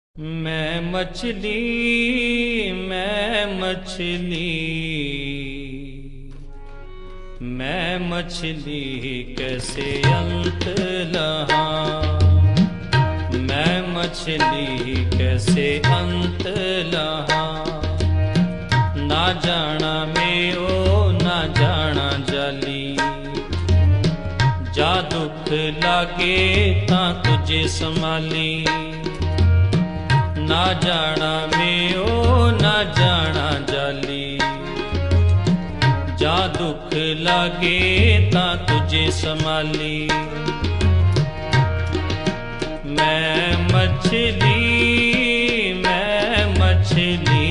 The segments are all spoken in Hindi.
मैं मछली मैं मछली मैं मछली कैसे अंत लहां। मैं मछली कैसे अंत लहां। ना जाना में ओ ना जाना जाली। जा दुख लागे तां तुझे संभाली। ना जाना में ओ ना जाना जाली। जा दुख लागे ता तुझे संभाली। मैं मछली मैं मछली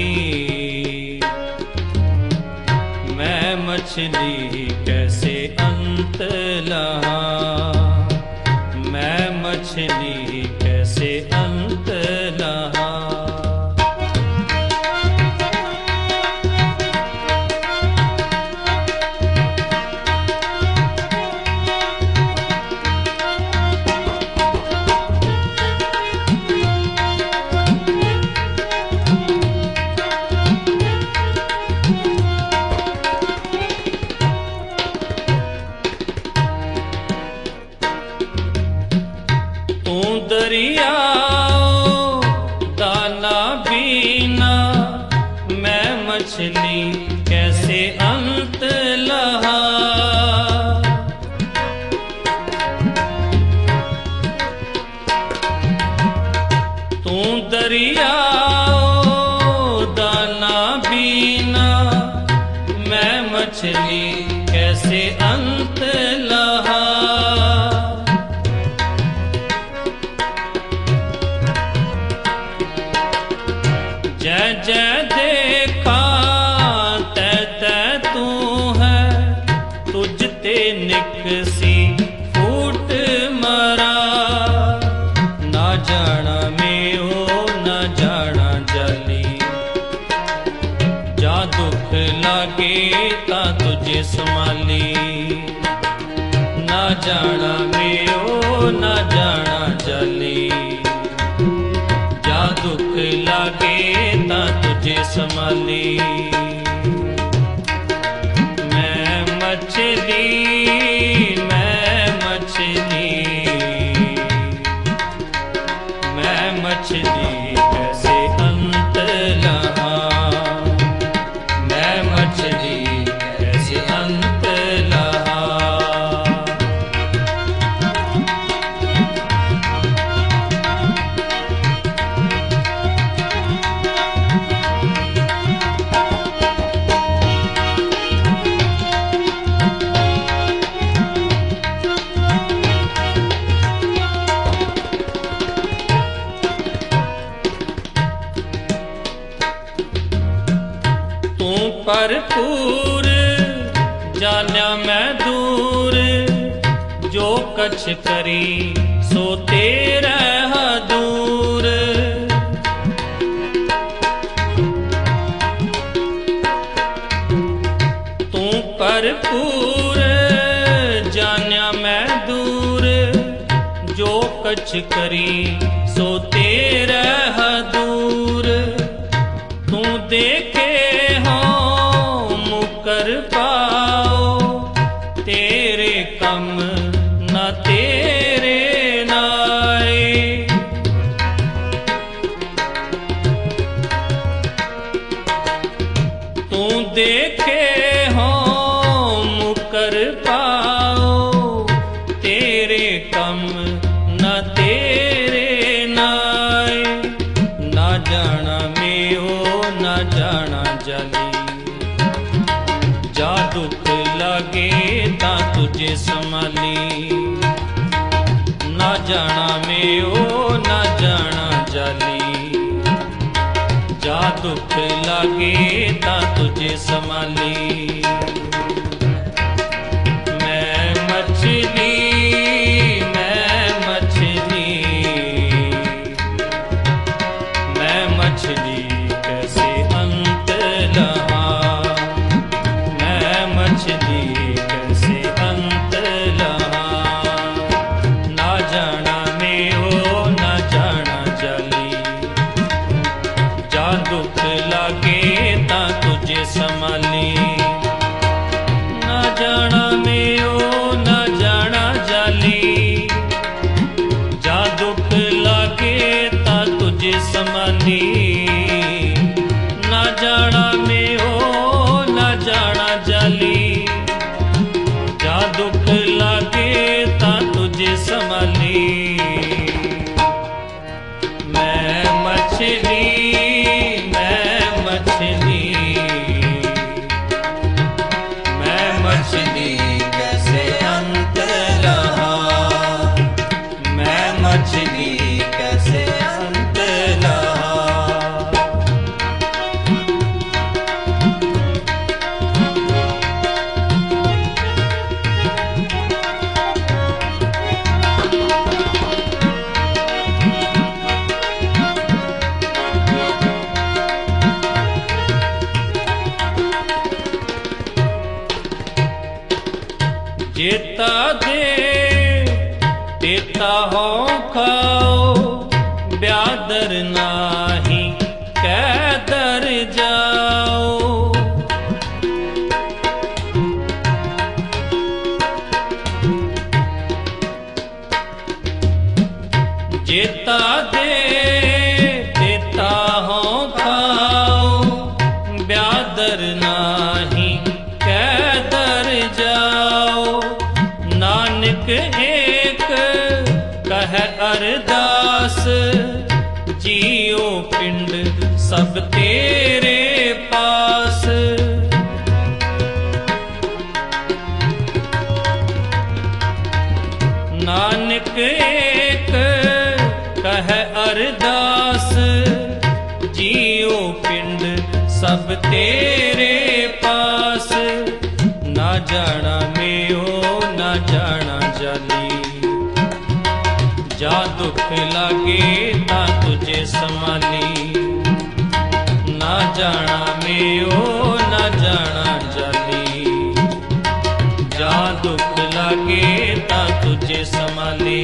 मैं मछली कैसे अंत लहां। मैं मछली कैसे अंत लहां। दरिया दाना बीना मैं मछली कैसे अंत लहा। तू दरिया दाना बीना मैं मछली कैसे अंत लहा। जय जय देखा तै तै तू है। तुझ ते निकसी फूट मरा। ना जाना में ओ ना जाना जाली। जा दुख लागे ता तुझे संभाली। ना जाना में ओ ना जाना जाली। जा दुख लागे ता तुझे संभाली। मैं मछली मैं मछली मैं मछली कैसे अंत लहां। मैं मछली कैसे अंत लहां। भरपूर जान्या मैं दूर। जो कछ करी सो तेरा दूर। तू भरपूर जान्या मैं दूर। जो कछ करी सो तेरा दूर। तू देखे कर पाओ तेरे कम न तेरे नाए। तू देखे हो मुकर पाओ तेरे कम न तेरे नाए। ना जाना में ओ ना जाना जाली। जा दुख लागे ता तुझे संभाली। ना जाना में ओ ना जाना जाली। जा दुख लागे ता तुझे संभाली। मैं मछली मैं मछली मैं मछली कैसे अंत लहां। मछली कैसे अंत लहां। ना जाना में ओ ना जाना जाली। समाली। ना जाना में हो ना जाना जाली, जा दुख लागे ता तुझे संभाली। मैं मछली कैसे अंत रहा, मैं मछली कैसे अंत रहा। जेता दे देता हो खाओ, ब्यादर नाही कैदर जाओ। जेता दे देता हो खाओ, ब्यादर नाही कैदर जाओ। नानक एक कह अरदास, जियो पिंड सब तेरे पास। नानक एक कह अरदास, जियो पिंड सब तेरे पास। ना जाना में हो ना जाना जाली, जा दुख लागे ता तुझे संभाली। ना जाना में हो ना जाना जाली, जा दुख लागे ता तुझे संभाली।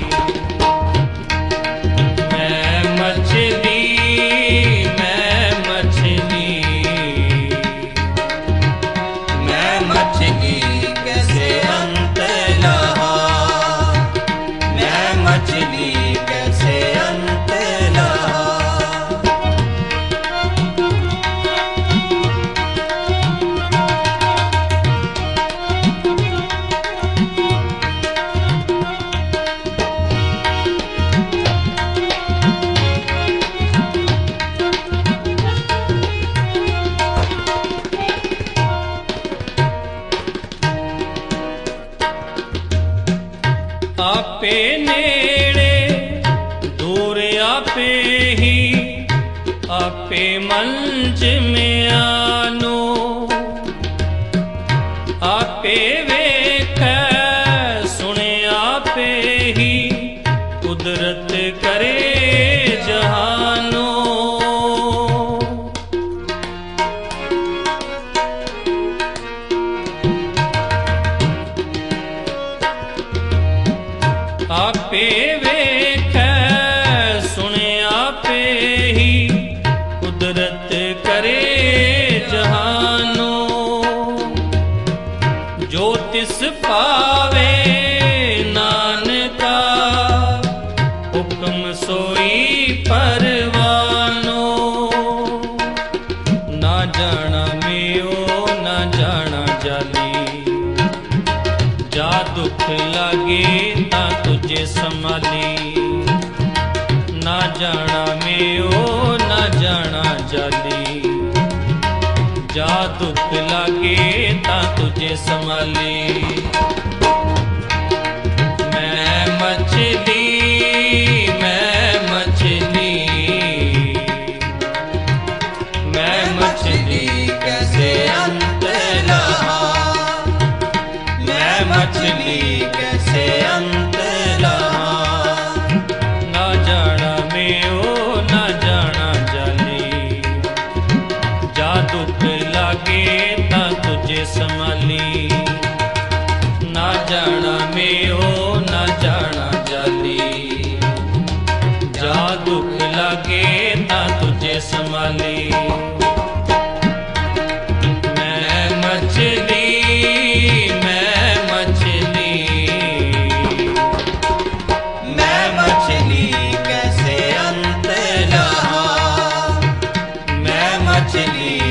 मैं मछली कैसे अंत रहा, मैं मछली कैसे अंत रहा। आपे नेड़े दूर आपे ही, आपे मंच में आनो। आपे वेख सुने आपे ही, कुदरत करे जहानो। आपे वेख सुने आपे ही, कुदरत करे जहानो। जो तिस पावे नानका, हुक्म सोई परवानो। ना जाना में हो ना जाना जाली, जा दुख लागे ता तुझे संभाली। ना जाना में हो ना जाना जाली, जा दुख लागे ता तुझे संभाली। मैं मछली कैसे अंत रहा, मैं मछली कैसे अंत रहा। ना जाना में हो ना जाना जाली, जा दुख लागे ता तुझे संभाली। ना जाना में हो ना जाना जाली, जा दुख लागे ता तुझे संभाली। मैं मछली कैसे अंत रहा, मछली